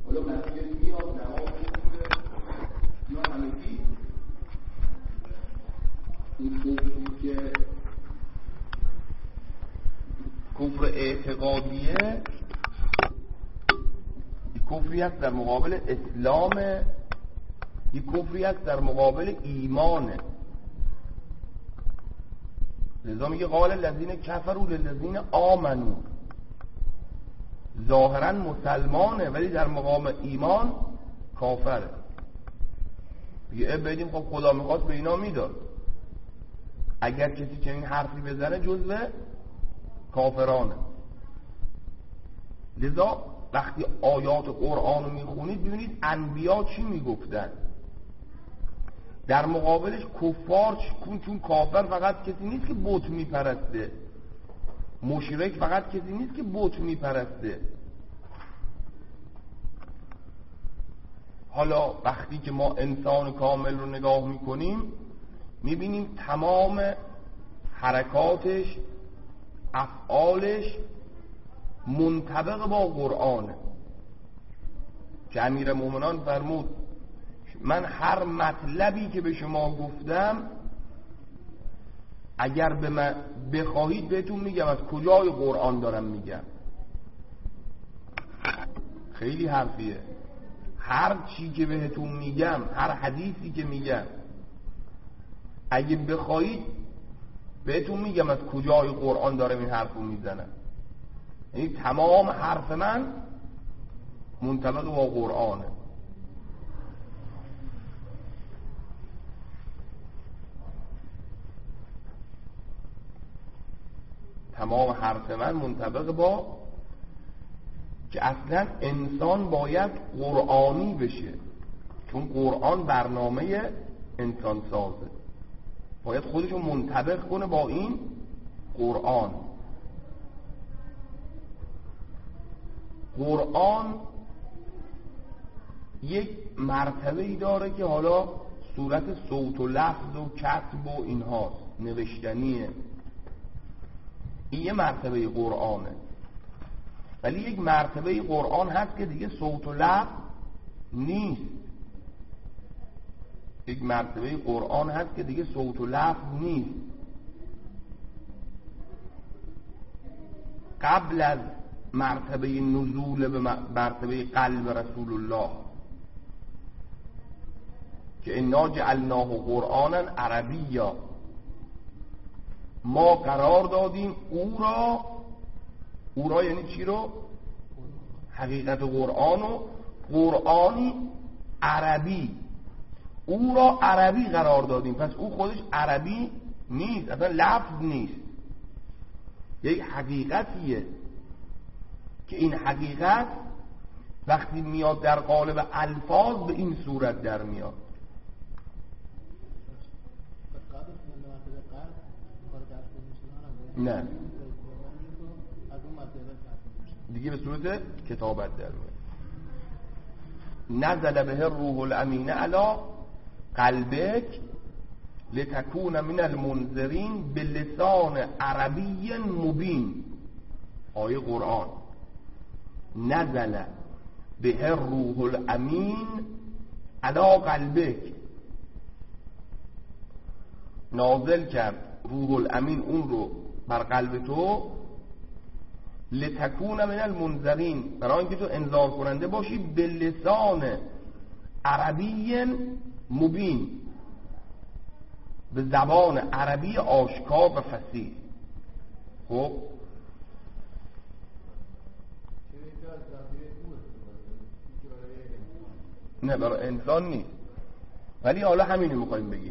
حالا مسیح میاد نماز میکنه یا همگی این کفری که کفر اعتقادیه یک کفری هست در مقابل اسلام، یک کفری هست در مقابل ایمانه. لذا میگه قال الذین کفروا للذین آمنوا، ظاهرا مسلمانه ولی در مقام ایمان کافره. میگه بدیم خب خدا میخواست به اینا میداد، اگر کسی چنین حرفی بزنه جزو کافرانه. لذا وقتی آیات قرآن رو میخونید ببینید انبیا چی میگفتن در مقابلش کفار. چون کافر فقط کسی نیست که بت میپرسته، مشرک فقط کسی نیست که بت میپرسته. حالا وقتی که ما انسان کامل رو نگاه میکنیم میبینیم تمام حرکاتش، افعالش منطبق با قرآنه که امیر مومنان فرمود من هر مطلبی که به شما گفتم اگر به من بخواهید بهتون میگم از کجای قرآن دارم میگم. خیلی حرفیه. هر چی که بهتون میگم، هر حدیثی که میگم اگه بخواهید بهتون میگم از کجای قرآن دارم این حرفو میزنم. یعنی تمام حرف من منطبق با قرآنه. تمام حرف من منطبق با که اصلا انسان باید قرآنی بشه، چون قرآن برنامه انسان سازه، باید خودشو منطبق کنه با این قرآن. قرآن یک مرتبه‌ای داره که حالا صورت صوت و لفظ و کتب و اینهاست، نوشتنیه، این یه مرتبه قرآنه. ولی یک مرتبه قرآن هست که دیگه صوت و لفظ نیست. یک مرتبه قرآن هست که دیگه صوت و لفظ نیست. قبل از مرتبه نزول به مرتبه قلب رسول الله که انا جعلناه قرآنا عربیا، ما قرار دادیم او را یعنی چی رو؟ حقیقت قرآن و قرآنی عربی، او را عربی قرار دادیم. پس او خودش عربی نیست، اصلا لفظ نیست، یک حقیقتیه که این حقیقت وقتی میاد در قالب الفاظ به این صورت در میاد. نه دیگه به صورت کتابت در میاد. نزل به الروح الامین علی قلبک لتکون من المنذرین بلسان عربی مبین. آیه قرآن نزل به الروح الامین علی قلبک، نازل کرد روح الامین اون رو بر قلب تو، لتکون من المنذرین، برای اینکه تو انذار کننده باشی، به لسان عربی مبین، به زبان عربی آشکار و فصیح. خب نه برای انسان نیست، ولی حالا همینو میخوایم بگیم.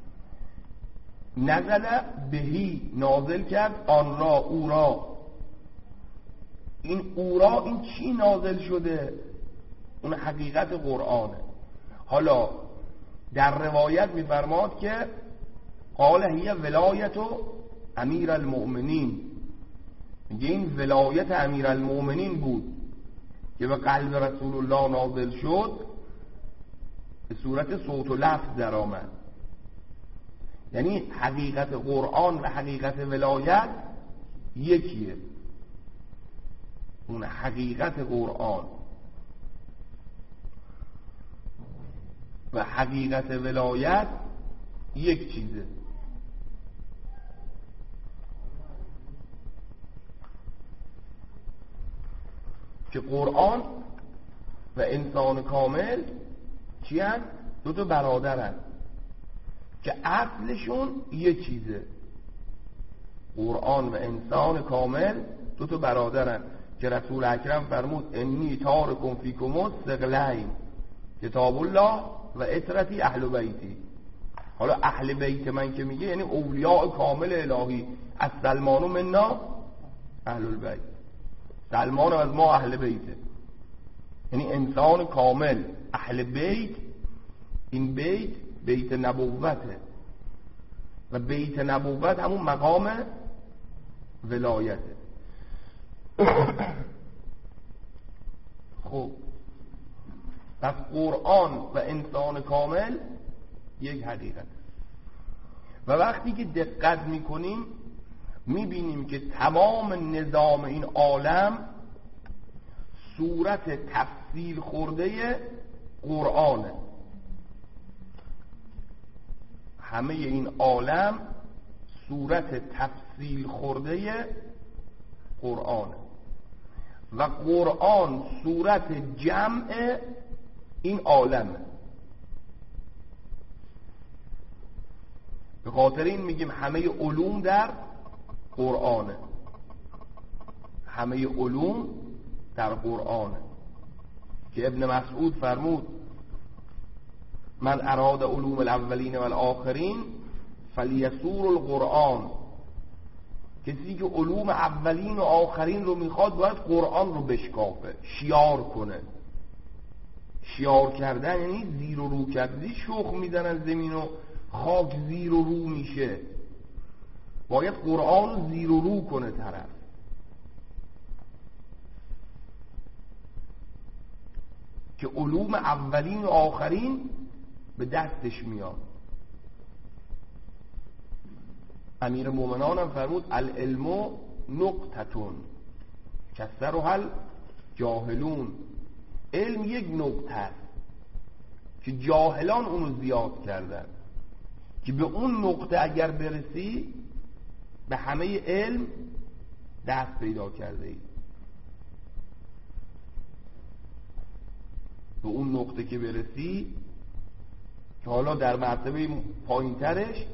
نزل بهی، نازل کرد آن را، او را. این او را این چی نازل شده؟ اون حقیقت قرآنه. حالا در روایت میفرماد که قال هی ولایت امیر المؤمنین، میگه این ولایت امیر المؤمنین بود که به قلب رسول الله نازل شد، به صورت صوت و لفظ در آمد. یعنی حقیقت قرآن و حقیقت ولایت یکیه. اون حقیقت قرآن و حقیقت ولایت یک چیزه. که قرآن و انسان کامل چی هست؟ دو تا برادر هست که اصلشون یک چیزه. قرآن و انسان کامل دو تا برادر هست که رسول اکرم فرمود انی تارکم فیکم الثقلین کتاب الله و اطرتی اهل بیتی. حالا اهل بیت من که میگه یعنی اولیاء کامل الهی، از سلمان و منا اهل البیت، سلمان از ما اهل بیته، یعنی انسان کامل اهل بیت. این بیت نبوته و بیت نبوت همون مقام ولایته. خب پس قرآن و انسان کامل یک حقیقت. و وقتی که دقت میکنیم میبینیم که تمام نظام این عالم صورت تفصیل خورده قرآنه. همه این عالم صورت تفصیل خورده قرآنه و قرآن صورت جمع این عالمه. به خاطر این میگیم همه علوم در قرآنه، همه علوم در قرآنه. که ابن مسعود فرمود من اراد علوم الاولین و الاخرین فلیسور القرآن. کسی که علوم اولین و آخرین رو میخواد باید قرآن رو بشکافه، شیار کنه. شیار کردن یعنی زیر و رو کردی، شخ میزنن زمین و خاک زیر و رو میشه. باید قرآن رو زیر و رو کنه طرف. که علوم اولین و آخرین به دستش میاد. امیر مومنان هم فرمود العلم نقطتون کسرها الجاهلون. علم یک نقطه است که جاهلان اونو زیاد کردن. که به اون نقطه اگر برسی به همه علم دست پیدا کرده ای. به اون نقطه که برسی که حالا در مرتبه پایین ترش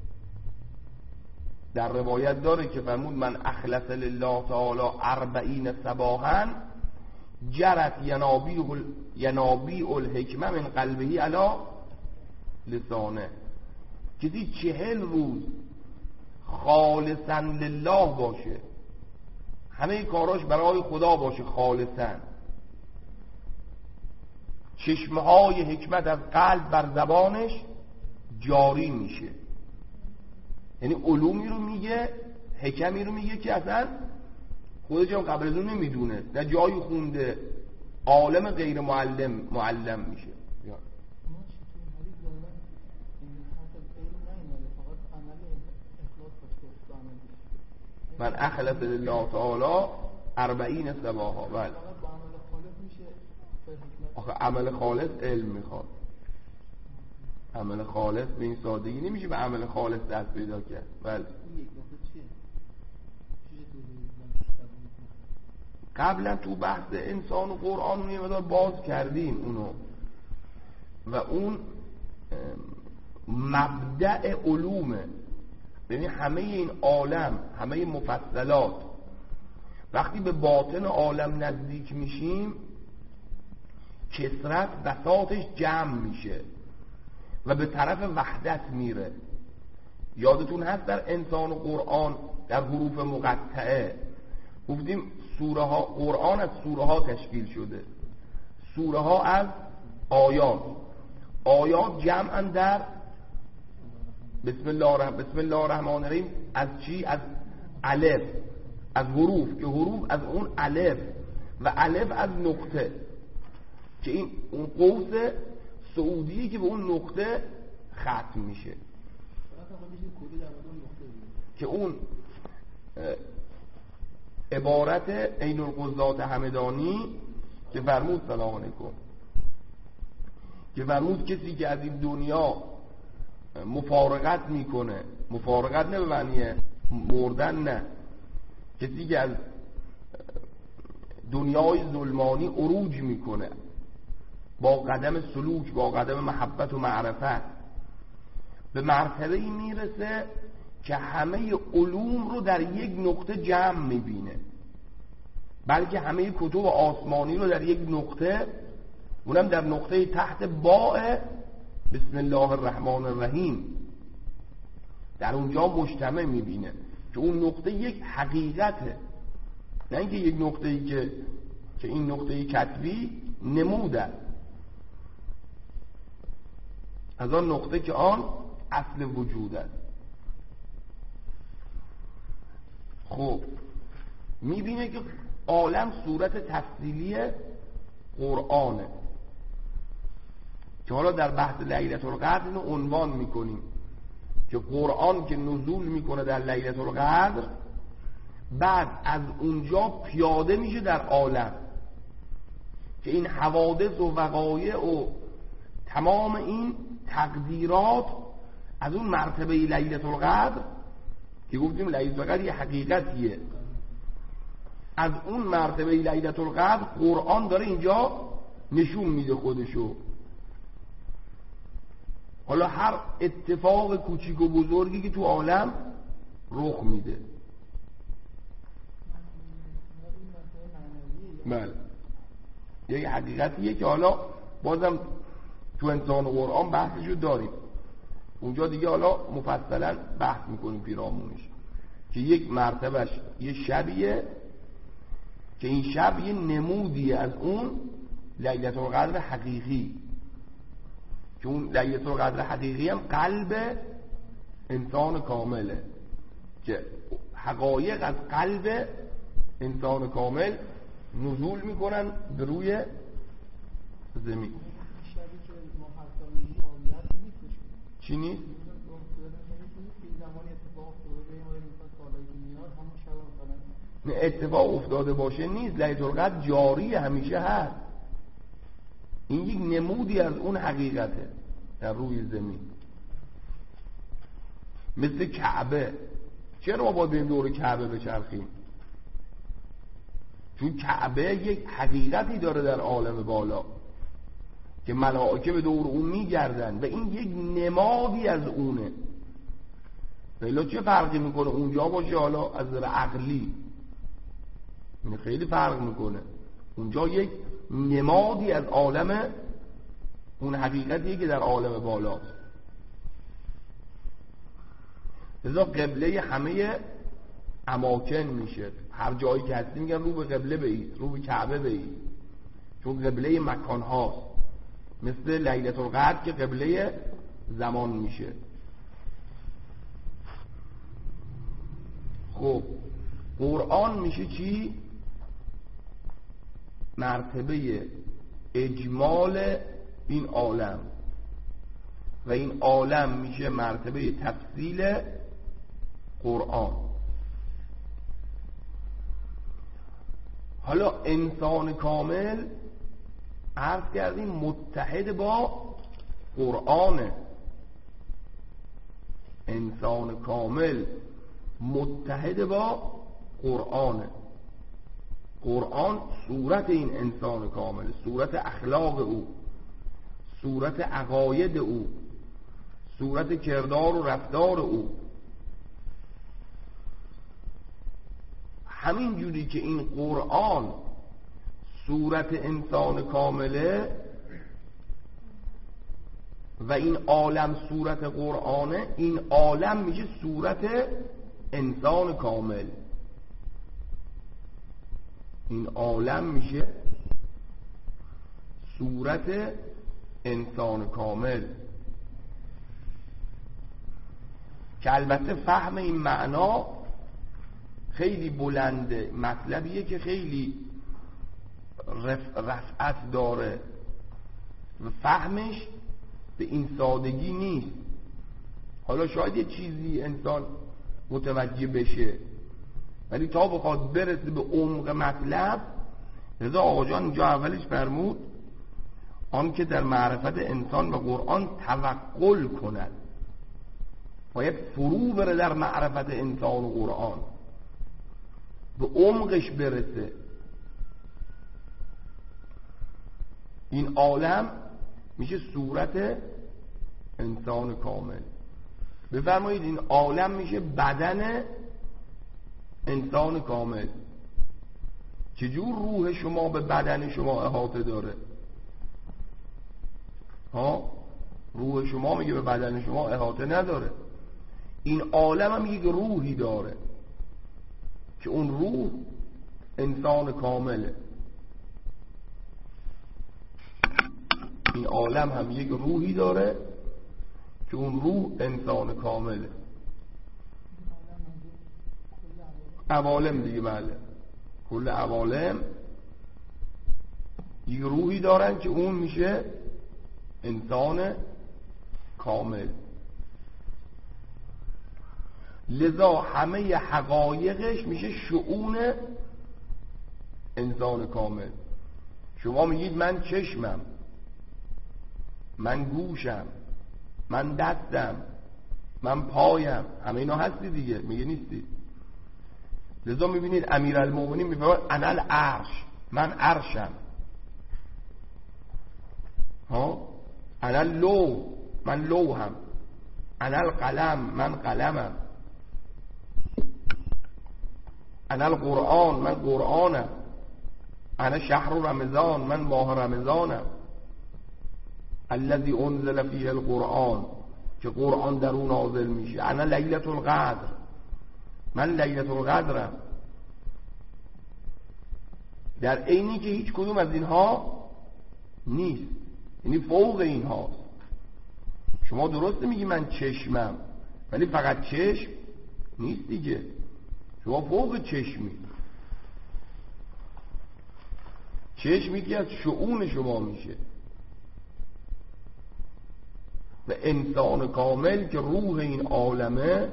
در روایت داره که فرمود من اخلص لله تعالی 40 صباحا جرت ینابیع الحکمه من قلبه علی لسانه. کسی 40 روز خالصا لله باشه، همه کاراش برای خدا باشه خالصا، چشمه های حکمت از قلب بر زبانش جاری میشه. یعنی علومی رو میگه، حکمی رو میگه که اصلا خودش هم قبل از اون نمیدونه، نه جایی خونده، عالم غیر معلم میشه. من اخلص لله تعالی 40 صباحا. بله آخه عمل خالص علم میخواد. عمل خالص به این سادگی نمیشه به عمل خالص دست پیدا کرد. بله قبلا تو بحث انسان و قرآن اون یه مدار باز کردیم اونو. و اون مبدأ علومه. یعنی همه این عالم، همه مفصلات وقتی به باطن عالم نزدیک میشیم کثرت بساطش جمع میشه و به طرف وحدت میره. یادتون هست در انسان و قرآن در حروف مقطعه گفتیم سوره ها، قرآن از سوره ها تشکیل شده، سوره ها از آیات، آیات جمعا در بسم الله الرحمن الرحیم. از چی؟ از الف، از حروف، که حروف از اون الف و الف از نقطه، که این اون قوس سعودی که به اون نقطه ختم میشه، که اون عبارت عین القضات همدانی که فرمود سلام علیکم که فرمود کسی که از این دنیا مفارقت میکنه، مفارقت نه به معنی مردن، نه، کسی که از دنیای ظلمانی عروج میکنه با قدم سلوک، با قدم محبت و معرفت، به مرتبه ای میرسه که همه علوم رو در یک نقطه جمع میبینه، بلکه همه کتب آسمانی رو در یک نقطه، اونم در نقطه تحت باء بسم الله الرحمن الرحیم، در اونجا مجتمع میبینه که اون نقطه یک حقیقته، نه اینکه یک نقطه‌ای که این نقطه کتبی نموده، از آن نقطه که آن اصل وجود است. خب میبینه که عالم صورت تفصیلی قرآنه که حالا در بحث لیلة القدر اینو عنوان میکنیم که قرآن که نزول میکنه در لیلة القدر، بعد از اونجا پیاده میشه در عالم که این حوادث و وقایع و تمام این تقدیرات از اون مرتبه لیلة القدر که گفتیم لیلة القدر یه حقیقتیه، از اون مرتبه لیلة القدر قرآن داره اینجا نشون میده خودشو. حالا هر اتفاق کوچیک و بزرگی که تو عالم رخ میده، بله، یه حقیقتیه که حالا بازم تو انسان و قرآن بحثشو داریم، اونجا دیگه حالا مفصلا بحث میکنیم پیرامونش، که یک مرتبهش یه شبیه که این شب یه نمودی از اون لیلة القدر حقیقی، که اون لیلة القدر حقیقی هم قلب انسان کامله، که حقایق از قلب انسان کامل نزول میکنن به روی زمین. چی نیست؟ نه، اتفاق افتاده باشه نیست، لیلة القدر جاری همیشه هست، این یک نمودی از اون حقیقته در روی زمین. مثل کعبه، چرا ما باید بریم دور کعبه بچرخیم؟ چون کعبه یک حقیقتی داره در عالم بالا که ملائکه به دور اون میگردن و این یک نمادی از اونه. حالا چه فرقی میکنه اونجا باشه حالا از نظر عقلی؟ این خیلی فرق میکنه، اونجا یک نمادی از عالم اون حقیقتیه که در عالم بالاست. لذا قبله همه اماکن میشه، هر جایی که هستی میگن رو به قبله بایید، رو به کعبه بایید، چون قبله مکان هاست، مثل لیلة القدر که قبله زمان میشه. خب قرآن میشه چی؟ مرتبه اجمال این عالم، و این عالم میشه مرتبه تفصیل قرآن. حالا انسان کامل عرض کردیم متحد با قرآنه، انسان کامل متحد با قرآنه. قرآن صورت این انسان کامل، صورت اخلاق او، صورت عقاید او، صورت کردار و رفتار او. همین جوری که این قرآن صورت انسان کامله و این عالم صورت قرآنه، این عالم میشه صورت انسان کامل، این عالم میشه صورت انسان کامل. که البته فهم این معنا خیلی بلنده، مطلبیه که خیلی رفعت داره و فهمش به این سادگی نیست. حالا شاید یه چیزی انسان متوجه بشه، ولی تا بخواد برسه به عمق مطلب، رضا آقا جان اینجا اولش فرمود آن که در معرفت انسان و قرآن توقل کند، باید فرو بره در معرفت انسان و قرآن، به عمقش برسه. این عالم میشه صورت انسان کامل. بفرمایید این عالم میشه بدن انسان کامل. چجور روح شما به بدن شما احاطه داره؟ روح شما میگه به بدن شما احاطه نداره. این عالم هم یک روحی داره که اون روح انسان کامله. این عالم هم یک روحی داره که اون روح انسان کامله. عوالم دیگه، بله، کل عوالم یک روحی دارن که اون میشه انسان کامل. لذا همه حقایقش میشه شؤون انسان کامل. شما میگید من چشمم، من گوشم، من دستم، من پایم، همه اینا هستی دیگه، میگه نیستی. لذا میبینید امیرالمومنین میفرماید انا العرش، من عرشم. انا اللوح، من لوحم. انا القلم، من قلمم. انا القرآن، من قرآنم. انا شهر رمضان، من ماه رمضانم. الذي انزل فیه القرآن، که قرآن در اون نازل میشه. انا لیلة القدر، من لیلة القدرم. در عینی که هیچ کدوم از اینها نیست، یعنی فوق این هاست. شما درسته میگی من چشمم، ولی فقط چشم نیست دیگه، شما فوق چشمی. چشمی که از شؤون شما میشه. و انسان کامل که روح این عالمه،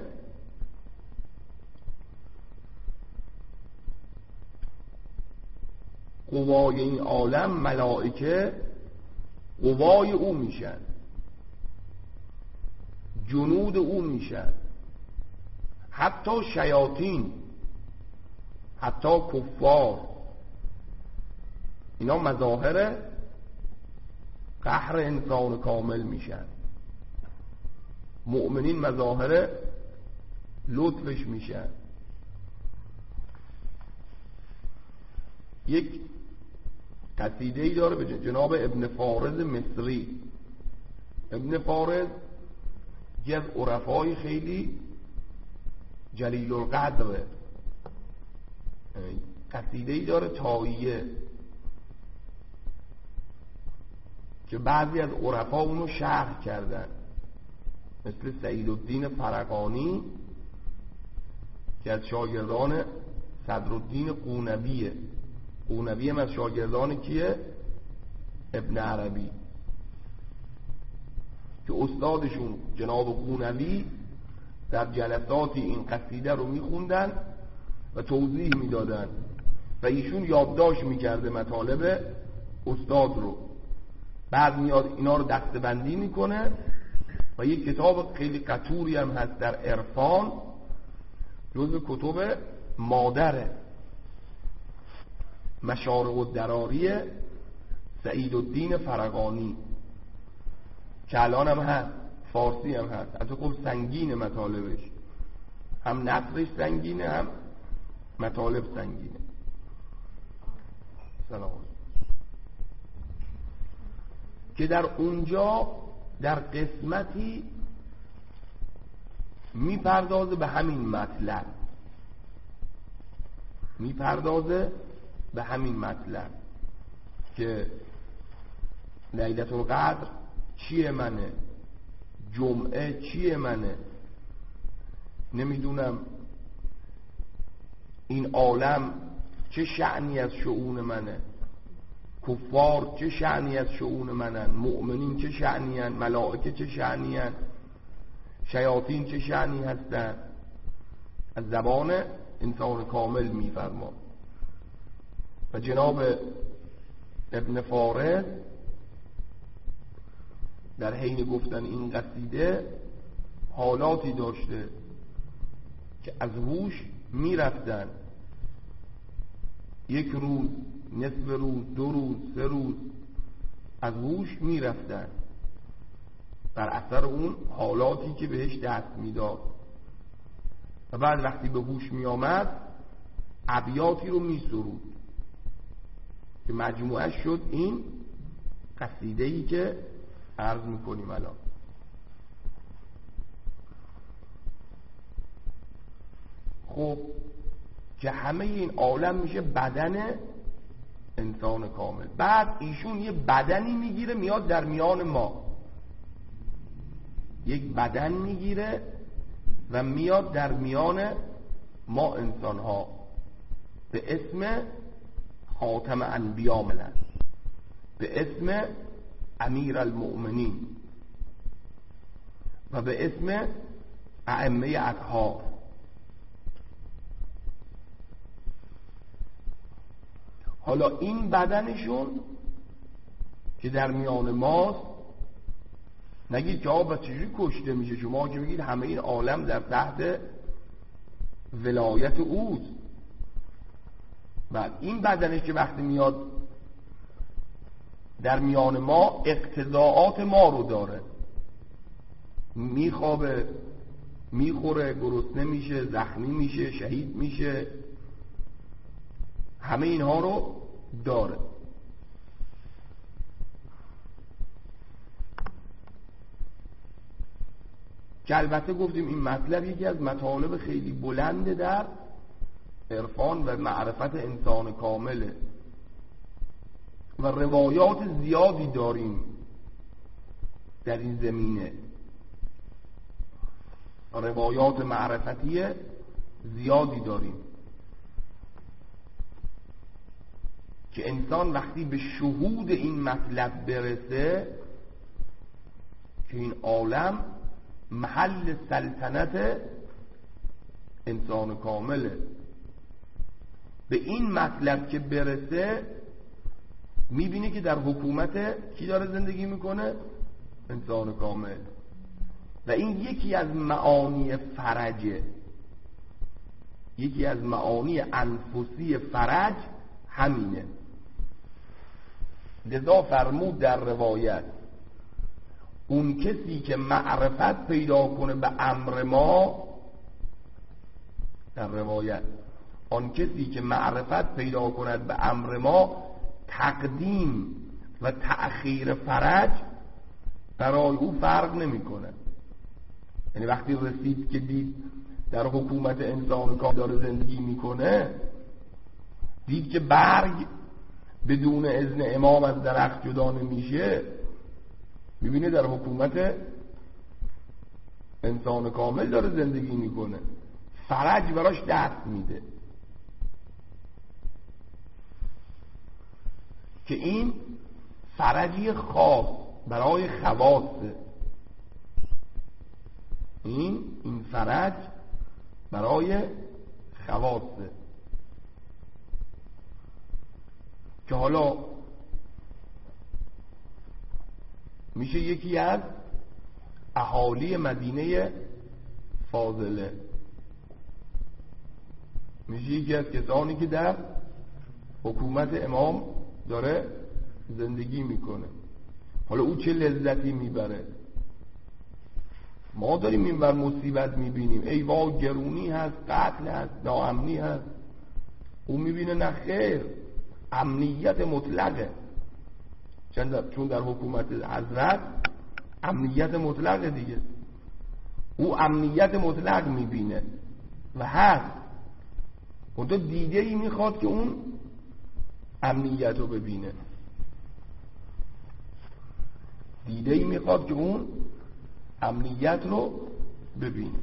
قوای این عالم، ملائکه قوای او میشن، جنود او میشن، حتی شیاطین، حتی کفار، اینا مظاهر قهر انسان کامل میشن. مؤمنین مظاهر لطفش میشن. یک قصیده‌ای داره به جناب ابن فارض مصری. ابن فارض یکی از عرفای خیلی جلیل القدره. قصیده‌ای داره تاییه که بعضی از عرفا اونو شرح کردن، مثل سعیدالدین فرقانی که از شاگردان صدرالدین قونویه. قونوی هم از شاگردان کیه؟ ابن عربی، که استادشون جناب قونوی در جلساتی این قصیده رو میخوندن و توضیح میدادن و ایشون یادداشت میکرده مطالب استاد رو. بعد میاد اینا رو دسته‌بندی میکنه و یک کتاب خیلی قطوری هم هست در عرفان، جزو کتب مادره، مشارق الدراری سعیدالدین فرقانی، که الان هم هست، فارسی هم هست. حتی خب سنگینه مطالبش، هم نصرش سنگینه، هم مطالب سنگینه. سلام. که در اونجا در قسمتی میپردازه به همین مطلب، میپردازه به همین مطلب که لیلة القدر چیه منه، جمعه چیه منه، نمیدونم این عالم چه شأنی از شؤون منه، کفار چه شأنی از شؤون منن، مؤمنین چه شأنی هن، ملائکه چه شأنی هن، شیاطین چه شأنی هستن. از زبان انسان کامل میفرما. و جناب ابن فارض در حین گفتن این قصیده حالاتی داشته که از هوش میرفتن، یک روز، نصف روز، 2 روز، 3 روز از هوش میرفتن بر اثر اون حالاتی که بهش دست میداد و بعد وقتی به هوش میآمد ابیاتی رو میسرود که مجموعه شد این قصیده‌ای که عرض میکنیم الان. خب که همه این عالم میشه بدن انسان کامل. بعد ایشون یه بدنی میگیره میاد در میان ما، یک بدن میگیره و میاد در میان ما انسان ها به اسم خاتم انبیا ملن، به اسم امیر المؤمنین و به اسم ائمه اطهار. حالا این بدنشون که در میان ماست، نگید که آقا چجوری کشته میشه؟ شما که میگید همه این عالم در تحت ولایت اوست. بعد این بدنش که وقتی میاد در میان ما اقتضاعات ما رو داره، میخوابه، میخوره، گرسنه میشه، زخمی میشه، شهید میشه، همه اینها رو داره. که البته گفتیم این مطلب یکی از مطالب خیلی بلنده در عرفان و معرفت انسان کامله و روایات زیادی داریم در این زمینه، روایات معرفتی زیادی داریم که انسان وقتی به شهود این مطلب برسه که این عالم محل سلطنت انسان کامله، به این مطلب که برسه میبینه که در حکومت کی داره زندگی میکنه؟ انسان کامل. و این یکی از معانی فرجه، یکی از معانی انفسی فرج همینه. لذا فرمود در روایت اون کسی که معرفت پیدا کنه به امر ما، در روایت آن کسی که معرفت پیدا کند به امر ما، تقدیم و تأخیر فرج برای او فرق نمی کنه. یعنی وقتی رسید که دید در حکومت انسان کامل داره زندگی میکنه، دید که برگ بدون اذن امام از درخت جدا نمیشه، میبینه در حکومت انسان کامل داره زندگی میکنه، فرج براش دست میده که این فرجی خاص برای خواصه. این فرج برای خواصه که حالا میشه یکی از اهالی مدینه فاضله، میشه یکی از کسانی که در حکومت امام داره زندگی میکنه. حالا او چه لذتی میبره؟ ما داریم این بر مصیبت میبینیم، ای وای گرونی هست، قتل هست، ناامنی هست. او میبینه نه خیر، امنیت مطلقه. چون در حکومت حضرت امنیت مطلقه دیگه. او امنیت مطلق میبینه و هست، اون تو دیده ای میخواد که اون امنیت رو ببینه، دیده ای میخواد که اون امنیت رو ببینه.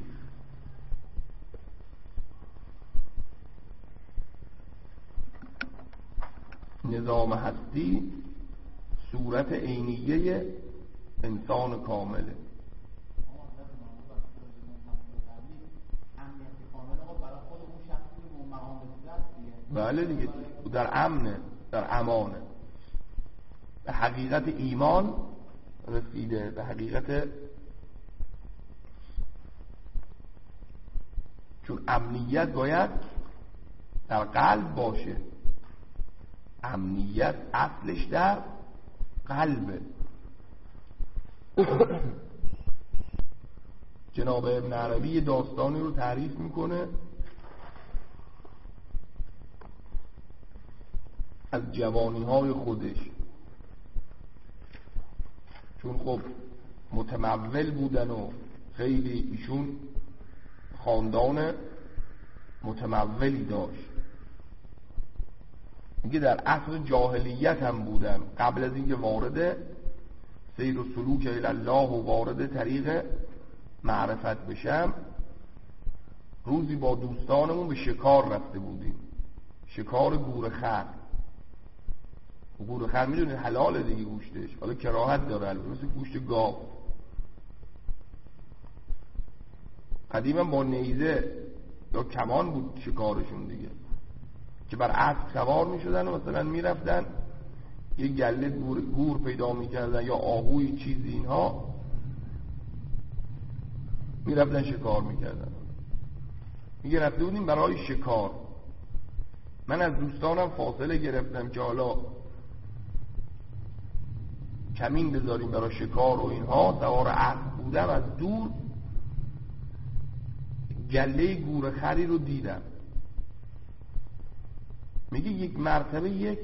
نظام هستی صورت عینیه انسان کامله. بله دیگه، در امنه، در امانه. به حقیقت ایمان رسیده. به حقیقت چون امنیت باید در قلب باشه، امنیت اصلش در قلبه. جناب ابن عربی داستانی رو تعریف میکنه از جوانی های خودش، چون خب متمول بودن و خیلی ایشون خاندان متمولی داشت. میگه در عصر جاهلیت هم بودم، قبل از اینکه وارد سیر و سلوک الی الله و وارد طریق معرفت بشم، روزی با دوستانمون به شکار رفته بودیم، شکار گورخر. گورخر میدونید حلاله دیگه گوشتش، حالا کراهت داره مثل گوشت گاو. قدیما با نیزه یا کمان بود شکارشون دیگه، که بر اسب سوار میشدن و مثلا میرفتن یه گله گور پیدا میکردن یا آهوی چیزی، اینها میرفتن شکار میکردن. میگه رفته بودیم برای شکار. من از دوستانم فاصله گرفتم که حالا کمین بذاریم برای شکار و اینها. سوار اسب بودم، از دور گله گورخری رو دیدم. میگه یک مرتبه یک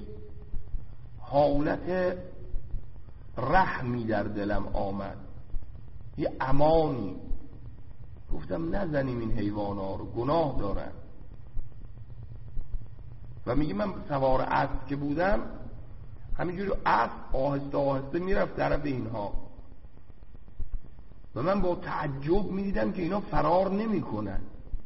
حالت رحمی در دلم آمد، یه امانی. گفتم نزنیم این حیوانا رو، گناه دارن. و میگه من سوار اسب که بودم، همینجوری اسب آهسته آهسته میرفت طرف اینها و من با تعجب میدیدم که اینا فرار نمیکنن،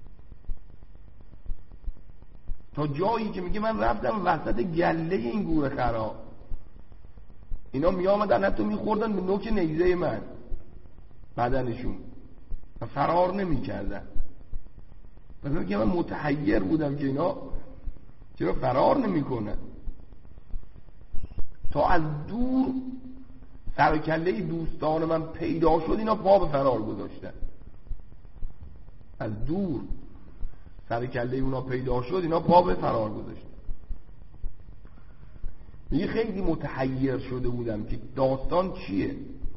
تا جایی که میگه من رفتم وسط گله این گورخرا، اینا میامدن حتی میخوردن به نوک نیزه من بدنشون و فرار نمیکردن. مثلا که من متحیر بودم که اینا چرا فرار نمیکنن. تا از دور سرکله دوستان من پیدا شد، اینا پا به فرار گذاشتن. از دور سرکله اونا پیدا شد، اینا پا به فرار گذاشتن. میگه خیلی متحیر شده بودم که داستان چیه.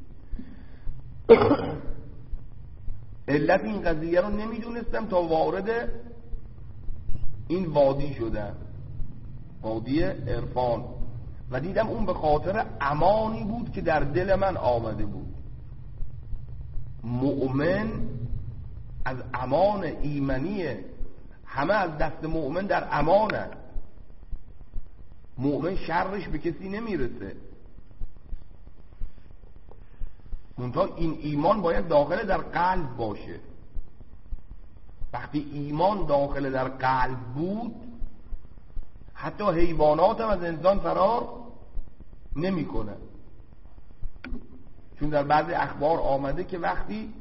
علت این قضیه رو نمیدونستم تا وارد این وادی شدم، وادی عرفان، و دیدم اون به خاطر امانی بود که در دل من آمده بود. مؤمن از امان ایمنیه، همه از دست مؤمن در امانه. مؤمن شرش به کسی نمیرسه، منتها این ایمان باید داخل در قلب باشه. وقتی ایمان داخل در قلب بود، حتی حیوانات هم از انسان فرار نمی کنه. چون در بعضی اخبار آمده که وقتی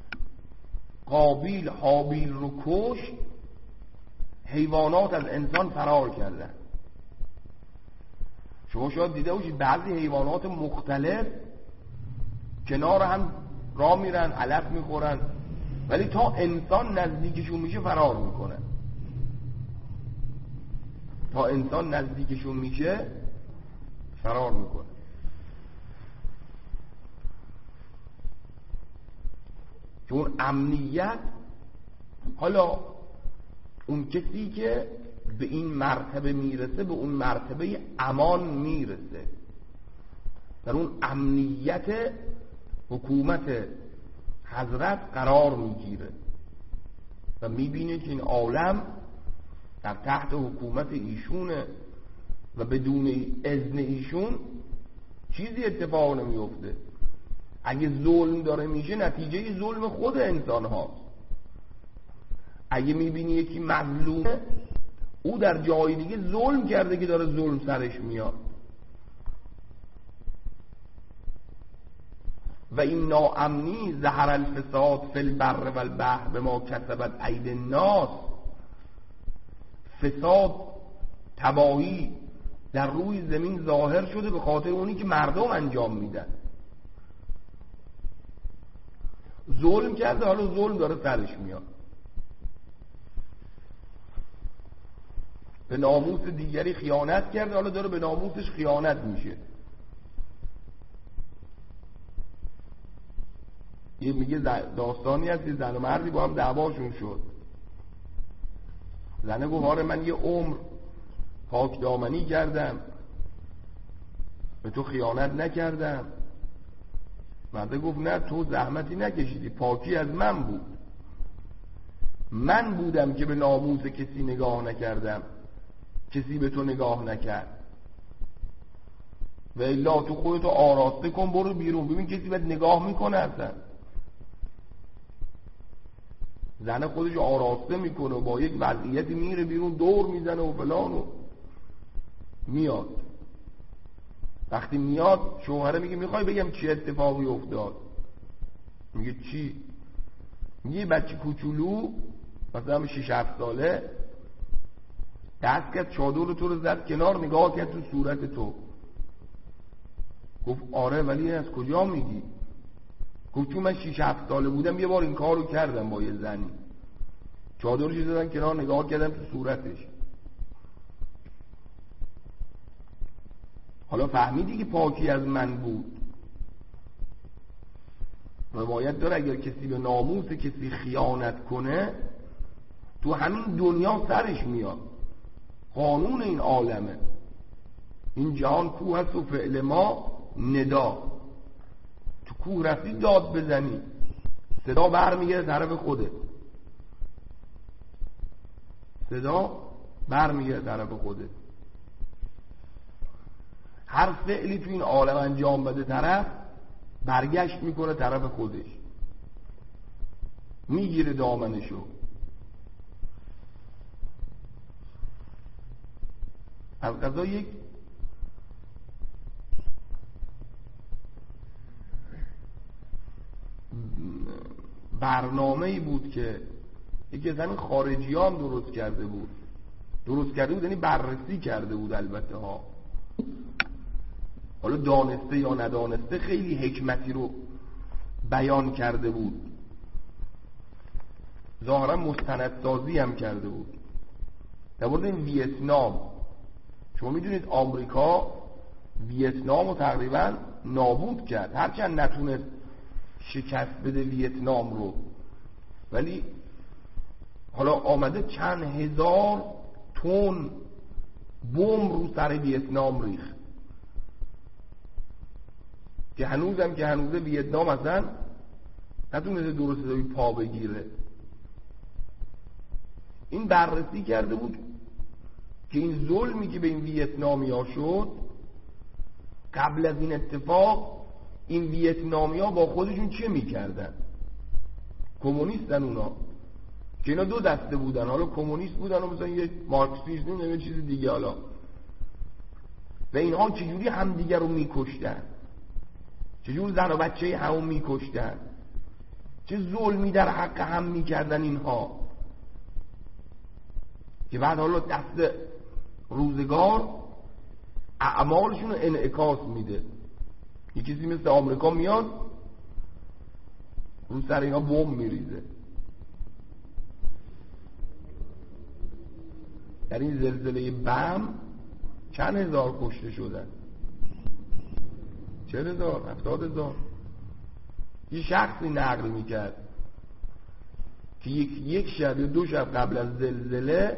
قابیل حابیل رو کشت، حیوانات از انسان فرار کردن. شما شاید دیده باشید بعضی حیوانات مختلف کنار هم راه میرن، علف میخورن، ولی تا انسان نزدیکشون میشه فرار میکنن. تا انسان نزدیکشون میشه فرار میکنه. چون امنیت، حالا اون کسی که به این مرتبه میرسه به اون مرتبه امان میرسه، در اون امنیت حکومت حضرت قرار میگیره و میبینه که این عالم در تحت حکومت ایشونه و بدون اذن ایشون چیزی اتفاق نمیفته. اگه ظلم داره میشه، نتیجه ظلم خود انسان هاست. اگه میبینی یکی مظلومه، او در جای دیگه ظلم کرده که داره ظلم سرش میاد. و این ناامنی ظهر الفساد فی البر و البحر بما کسبت ایدی الناس. فساد، تباهی در روی زمین ظاهر شده به خاطر اونی که مردم انجام میدن. ظلم کرده، حالا ظلم داره سرش میاد. به ناموس دیگری خیانت کرده، حالا داره به ناموسش خیانت میشه. یه میگه داستانی هست یه زن و مردی با هم دعواشون شد. زنه گفت آره من یه عمر پاک دامنی کردم، به تو خیانت نکردم. مرده گفت نه، تو زحمتی نکشیدی، پاکی از من بود. من بودم که به ناموس کسی نگاه نکردم، کسی به تو نگاه نکرد. و الا تو خودتو آراسته کن، برو بیرون، ببین کسی بهت نگاه میکنه اصلا. زن خودش آراسته میکنه و با یک وضعیتی میره بیرون، دور میزنه و فلان و میاد. وقتی میاد شوهره میگه میخوای بگم چی اتفاقی افتاد؟ میگه چی؟ میگه بچه کوچولو مثلا 6-7 ساله دست کرد چادر تو رو زد کنار، نگاه کرد تو صورت تو. گفت آره ولی از کجا میگی؟ گفت چون من 6-7 ساله بودم یه بار این کار رو کردم با یه زنی، چادرش زدن کنار، نگاه کردم تو صورتش. حالا فهمیدی که پاکی از من بود. روایت داره اگر کسی به ناموس کسی خیانت کنه تو همین دنیا سرش میاد. قانون این عالمه، این جهان کوه هست و فعل ما ندا. تو کوه رفتی داد بزنی، صدا برمیگرده طرف خودت، صدا برمیگرده طرف خودت. هر فعلی تو این عالم انجام بده طرف برگشت میکنه طرف خودش، میگیره دامنشو. از قضا یک برنامه‌ای بود که یکی از همین خارجیان درست کرده بود، یعنی بررسی کرده بود البته ها، حالا دانسته یا ندانسته خیلی حکمتی رو بیان کرده بود، ظاهرا مستندسازی هم کرده بود. در مورد این ویتنام، شما میدونید آمریکا ویتنام رو تقریبا نابود کرد، هرچند نتونست شکست بده ویتنام رو، ولی حالا آمده چند هزار تن بمب رو سر ویتنام ریخت که هنوزه ویتنام اصلا نتونسته درست حسابی پا بگیره. این بررسی کرده بود که این ظلمی که به این ویتنامیا شد، قبل از این اتفاق این ویتنامیا با خودشون چه میکردن؟ کمونیستن اونا، که اینا دو دسته بودن، حالا کمونیست بودن و مثلا یه مارکسیسم و یه چیز دیگه، حالا و اینها چجوری همدیگر رو میکشتن، چجور زن و بچه همون میکشتن، چه ظلمی در حق هم میکردن اینها، که بعد حالا دست روزگار اعمالشون رو انعکاس میده. یه چیزی مثل آمریکا میاد رو سر اینا بمب میریزه. در این زلزله بم چند هزار کشته شدن؟ 40,000 70,000. یه شخصی نقل میکرد که یک شب یا 2 شب قبل از زلزله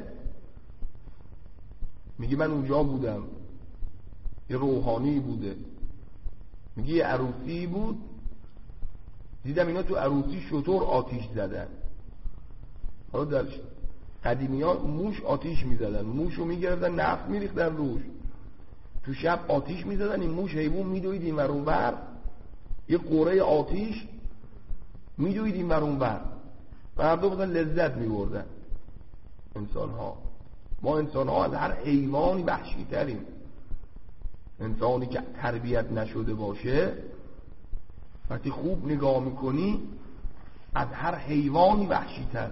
میگه من اونجا بودم، یه روحانی بوده، میگه یه عروسی بود، دیدم اینا تو عروسی شتر آتیش زدن. حالا در قدیمی ها موش آتیش میزدن، موش رو میگردن نفت میریختن روش، تو شب آتیش میزدن، این موش حیوان میدوید این ور اون ور، یه قوره آتیش میدوید این ور اون ور، مردم بودن لذت میبردن. ما انسان ها از هر حیوانی وحشی تریم. انسانی که تربیت نشده باشه وقتی خوب نگاه میکنی از هر حیوانی وحشی تر.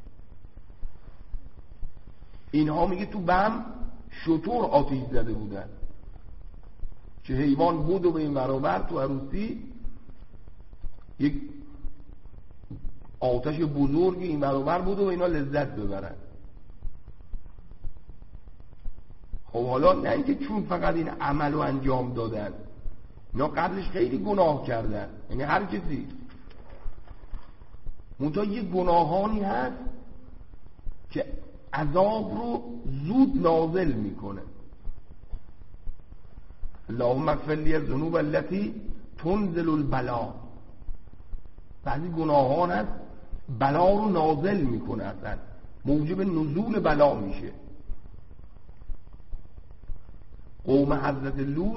اینها میگه تو بم شتر آتیش زده بودن، چه حیوان بود و به این برابر تو عروسی یک آتش بزرگی این برابر بود و اینا لذت ببرن. خب حالا نه اینکه چون فقط این عمل رو انجام دادن، اینا قبلش خیلی گناه کردن، یعنی هر کسی منتها یه گناهانی هست که عذاب رو زود نازل میکنه. اللهم اغفر لی الذنوب التي تنزل البلا. بعضی گناهان هست بلا رو نازل میکنه، اصلا موجب نزول بلا میشه. قوم حضرت لوط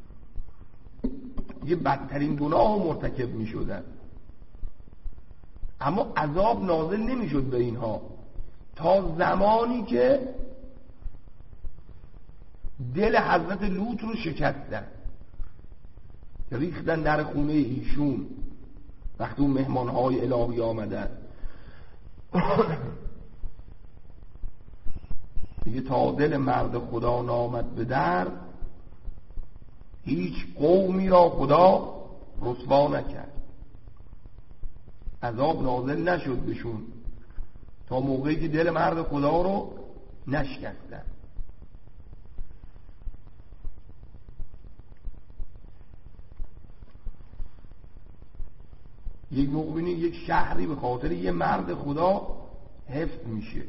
یه بدترین گناه مرتکب میشدن، اما عذاب نازل نمیشد به اینها تا زمانی که دل حضرت لوط رو شکستن، ریختن در خونه ایشون وقتی اون مهمانهای الهی آمدن. میگه تا دل مرد خدا نامد به در، هیچ قومی را خدا رسوا نکرد. عذاب نازل نشد بهشون تا موقعی که دل مرد خدا رو نشکستن. یک مؤمنی یک شهری به خاطر یه مرد خدا حفظ میشه،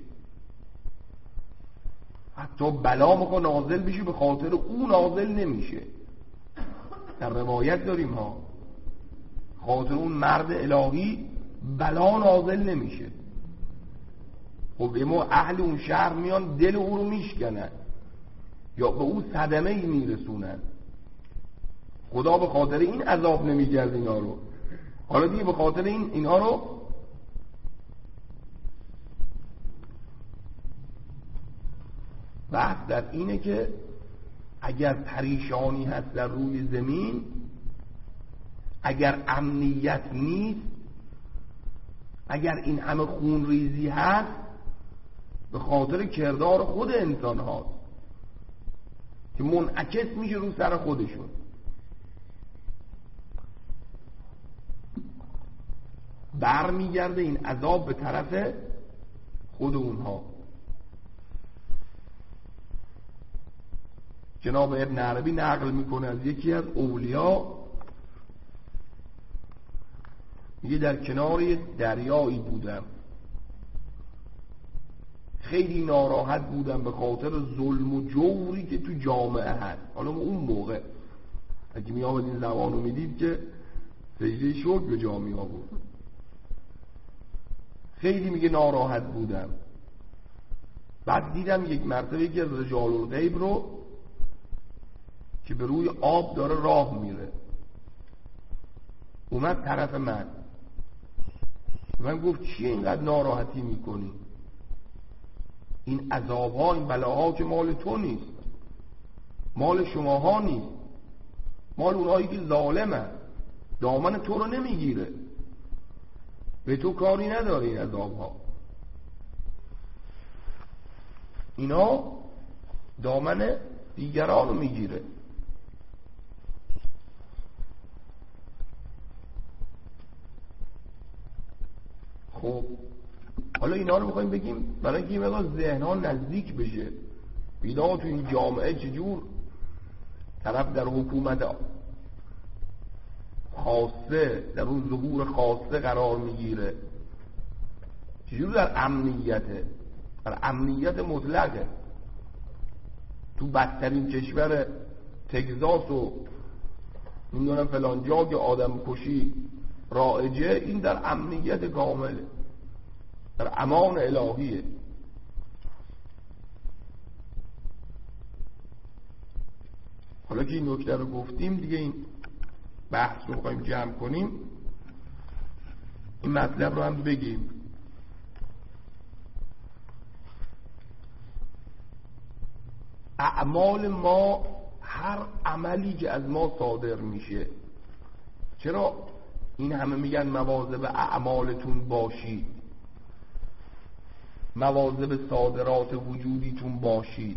حتی بلا میخواد نازل بشه به خاطر او نازل نمیشه. در روایت داریم ها، خاطر اون مرد الهی بلا نازل نمیشه. خب اما اهل اون شهر میان دل او رو میشکنن یا به او صدمه ای میرسونن. خدا به خاطر این عذاب نمیگرد اینا رو، حالا دیگه به خاطر اینها رو بحث در اینه که اگر پریشانی هست در روی زمین، اگر امنیت نیست، اگر این همه خون ریزی هست، به خاطر کردار خود انسان هاست که منعکس میشه رو سر خودشون. برمیگرده این عذاب به طرف خود اونها. جناب ابن عربی نقل میکنه از یکی از اولیا، میگه در کنار یه دریایی بودم، خیلی ناراحت بودم به خاطر ظلم و جوری که تو جامعه هست. حالا اون موقع اگه می آمد این زبان رو میدید که سجده شکر به جا می آورد. خیلی میگه ناراحت بودم. بعد دیدم یک مرتبه که رجال الغیب رو که به روی آب داره راه میره، اومد طرف من گفت چیه اینقدر ناراحتی میکنی؟ این عذابها، این بلاها که مال تو نیست، مال شماها نیست، مال اونهایی که ظالمه، دامن تو رو نمیگیره، به تو کاری نداره. این عذابها اینا دامن دیگران رو میگیره. خب حالا اینا رو میخواییم بگیم برای اینکه این مقدار ذهن‌ها نزدیک بشه، اینا تو این جامعه چجور طرف در حکومت خاصه، در اون ظهور خاصه قرار میگیره، چجور در امنیته، در امنیت مطلقه. تو بدترین کشور تگزاس و میدونم فلان جا که آدم کشی رایجه، این در امنیت کامله، در امان الهیه. حالا که این نکته رو گفتیم دیگه، این بحث رو می‌خوایم جمع کنیم، این مطلب رو هم بگیم. اعمال ما، هر عملی که از ما صادر میشه، چرا این همه میگن مواظب اعمالتون باشید، مواظب صادرات وجودیتون باشید؟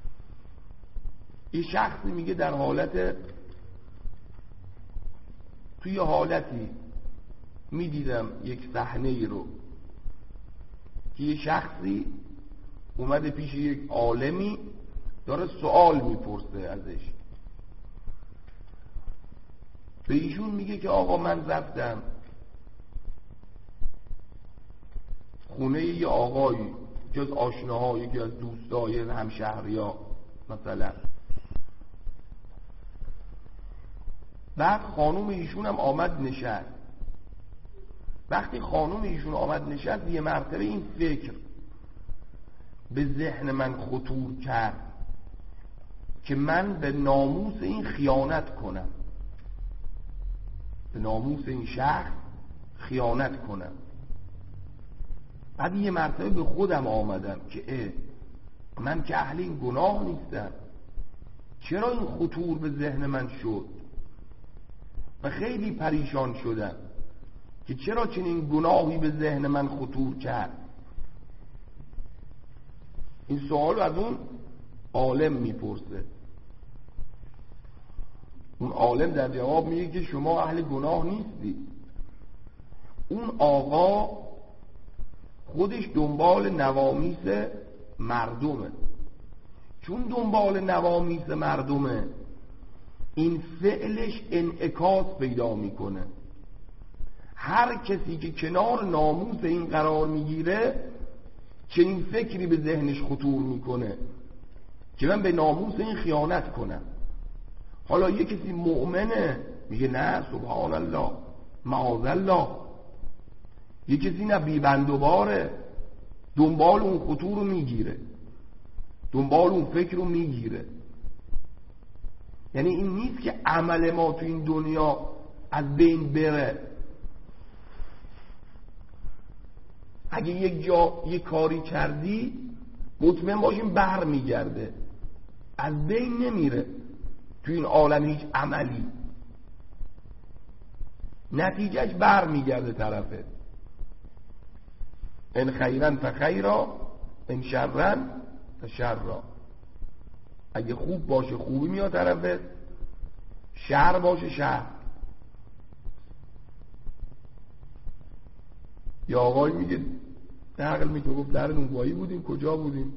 این شخصی میگه در حالت توی حالتی میدیدم یک صحنه ای رو که یه شخصی اومده پیش یک عالمی داره سوال میپرسه ازش. به ایشون میگه که آقا من رفتم خونه یه آقایی که از آشناها، یکی از دوستای همشهریا مثلا، بعد خانوم ایشون هم آمد نشست. وقتی خانوم ایشون آمد نشست یه مرتبه این فکر به ذهن من خطور کرد که من به ناموس این خیانت کنم، به ناموس این شخص خیانت کنم. بعد یه مرتبه به خودم آمدم که من که اهل این گناه نیستم، چرا این خطور به ذهن من شد؟ و خیلی پریشان شدم که چرا چنین گناهی به ذهن من خطور کرد. این سوال از اون عالم میپرسه. اون عالم در جواب میگه که شما اهل گناه نیستی. اون آقا خودش دنبال نوامیس مردمه. چون دنبال نوامیس مردمه، این فعلش انعکاس پیدا میکنه. هر کسی که کنار ناموس این قرار میگیره چنین فکری به ذهنش خطور میکنه که من به ناموس این خیانت کنم. حالا یه کسی مؤمنه میگه نه سبحان الله معاذ الله. یه کسی نه بیبند و باره، دنبال اون خطور رو میگیره، دنبال اون فکر رو میگیره. یعنی این نیست که عمل ما تو این دنیا از بین بره. اگه یک جا یک کاری کردی مطمئن باشیم بر میگرده، از بین نمیره. تو این عالم هیچ عملی نتیجهش بر میگرده طرفه. ان خیرن فخیرا ان شرن فشرا. اگه خوب باشه خوبی میاد طرفه، شر باشه شر. یا آقای میگه نقل میگه گفت در نونوایی بودیم. کجا بودیم؟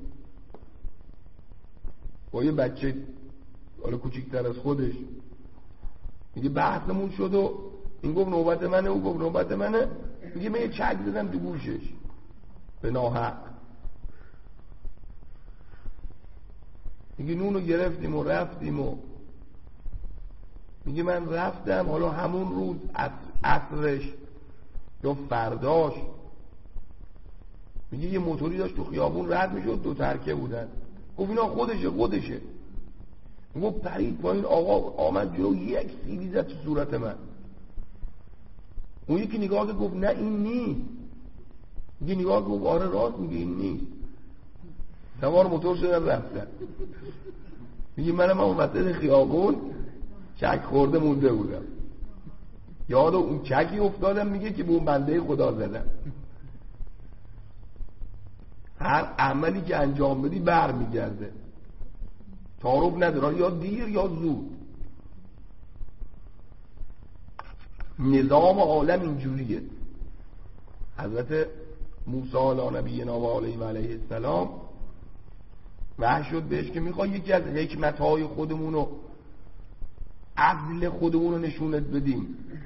با یه بچه حالا کوچیکتر از خودش. میگه بحثمون شد و این گفت نوبت منه، او گفت نوبت منه. میگه من یه چک زدم تو گوشش به ناحق. میگه نونو گرفتیم و رفتیم و میگه من رفتم، حالا همون روز عصرش یا فرداش میگه یه موتوری داشت تو خیابون رد میشد، دو ترکه بودن. گفت اینا خودشه. گفت پرید با این آقا آمد جلو، یک سیلی زد تو صورت من. اون یکی نگاه که گفت نه این نیست. یه نگاه گفت آره راست میگه این نیست. سوار موتور شدن رفتن. میگه منم اون وسط خیابون چک خورده مونده بودم، یاد اون چکی افتادم. میگه که به اون بنده خدا زدم. هر عملی که انجام بدی بر میگرده، تعارف نداره، یا دیر یا زود. نظام عالم اینجوریه. حضرت موسی علی نبینا و علیه السلام وحی شد بهش که میخوای یکی از حکمتهای خودمونو، عدل خودمونو نشونت بدیم.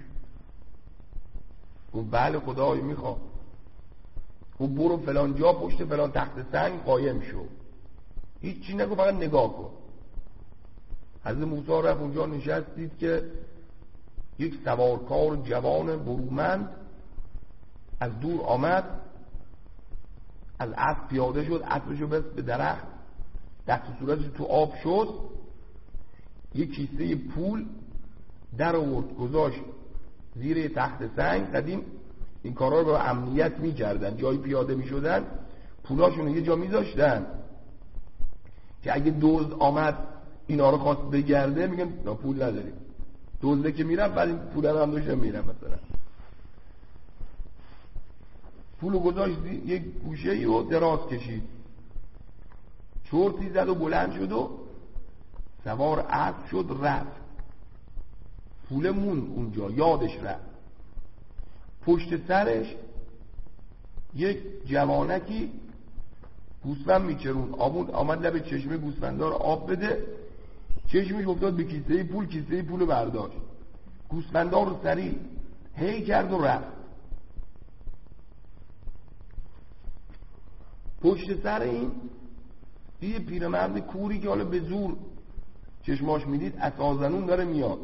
گفت بله خدای میخوام. گفت برو فلان جا پشت فلان تخت سنگ قایم شو. هیچ چی نگو، فقط نگاه کن. حضرت موسی رفت اونجا نشست، دید که یک سوارکار جوان برومند از دور آمد، از اسب پیاده شد، اسبشو بست به درخت، دست صورتش تو آب شد، یک کیسه پول در آورد گذاشت زیر تخت سنگ. قدیم این کارا رو با امنیت می‌کردن، جایی پیاده می‌شدن پولاشون یه جا می‌ذاشتن که اگه دزد آمد اینا رو خواست بگرده میگن نه پول نداریم. دزده که میرم بعد این پول هم داشتم میرم. مثلا پولو گذاشت یک گوشه‌ای رو دراز کشید، چرتی زد و بلند شد و سوار اسب شد رفت. پول موند اونجا، یادش رفت. پشت سرش یک جوانکی گوسفند میچرون، آمد لب چشمه گوسفندا رو آب بده، چشمش افتاد به کیسه پول، کیسه پول رو برداشت، گوسفندا رو سریع هی کرد و رفت. پشت سر این یه پیرمرد کوری که حالا به زور چشماش میدید عصازنون داره میاد.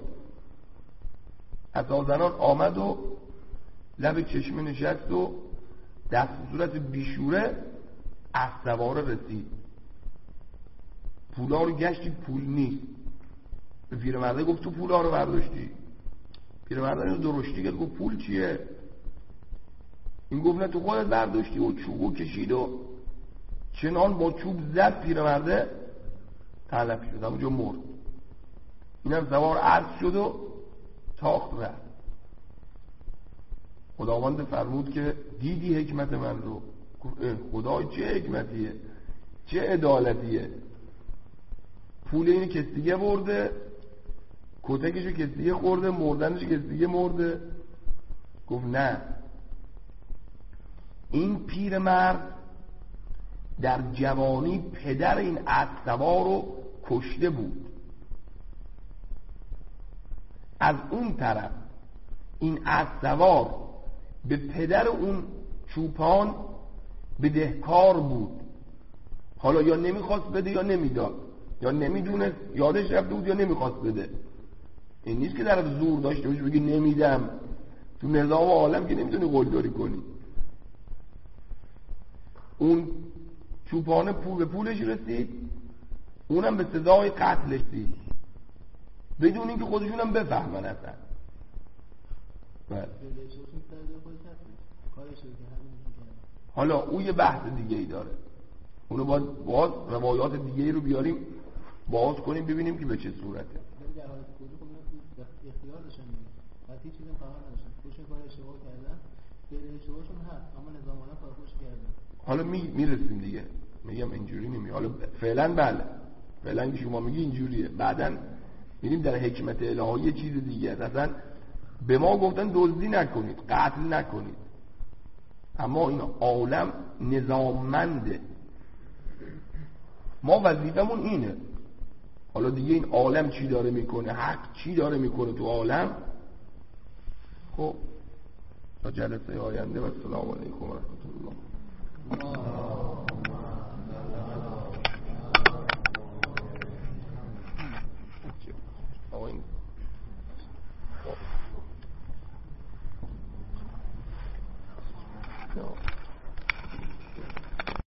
عصازنان آمد و لب چشمه نشست و دست صورت بیشوره اسواره رسید، پولا رو گشتی، پول نیست. به پیرمرده گفت تو پولا رو برداشتی؟ پیرمرده رو درشتی کرد، گفت پول چیه؟ این گفت نه تو خودت برداشتی، و چوبو کشید و چنان با چوب زد پیرمرده تلف شد، همونجا مرد. اینم سوار عرض شد و تاخت رفت. خداوند فرمود که دیدی حکمت من رو؟ خدا چه حکمتیه، چه عدالتیه. پول اینو کس دیگه برده، کتکشو کس دیگه خورده، مردنشو کس دیگه مرده. گفت نه، این پیرمرد در جوانی پدر این اسب‌سوار رو کشته بود. از اون طرف این اسب‌سوار به پدر اون چوپان بدهکار بود. حالا یا نمیخواست بده یا نمیداد، یا نمیدونست، یادش رفته بود، یا نمیخواست بده. این نیست که در زور داشته باشی بگی نمیدم. تو نظام عالم که نمیتونی قلدری کنی. اون چوپانه به پولش رسید، اونم به سزای قتلش رسید بدون اینکه خودشونم بفهمن اصلا. حالا او یه بحث دیگه ای داره، اونو باز روایات دیگه ای رو بیاریم باز کنیم ببینیم که به چه صورته. در حالت کلی خب اختیار داشتن دیگه، وقتی چیزی خبر نداشتن، خودشون کار اشتباه کردن، به اشتباهشون هست، اما نظام عالم کارش کردن. حالا میرسیم دیگه، میگم اینجوری نمیگه. حالا فعلا بله، فعلا که شما میگی اینجوریه، بعدن میریم در حکمت الهی یه چیز دیگه. اصلا به ما گفتن دزدی نکنید، قتل نکنید، اما این عالم نظاممنده، ما وظیفمون اینه. حالا دیگه این عالم چی داره میکنه، حق چی داره میکنه تو عالم. خب تا جلسه آینده و السلام علیکم و رحمت الله.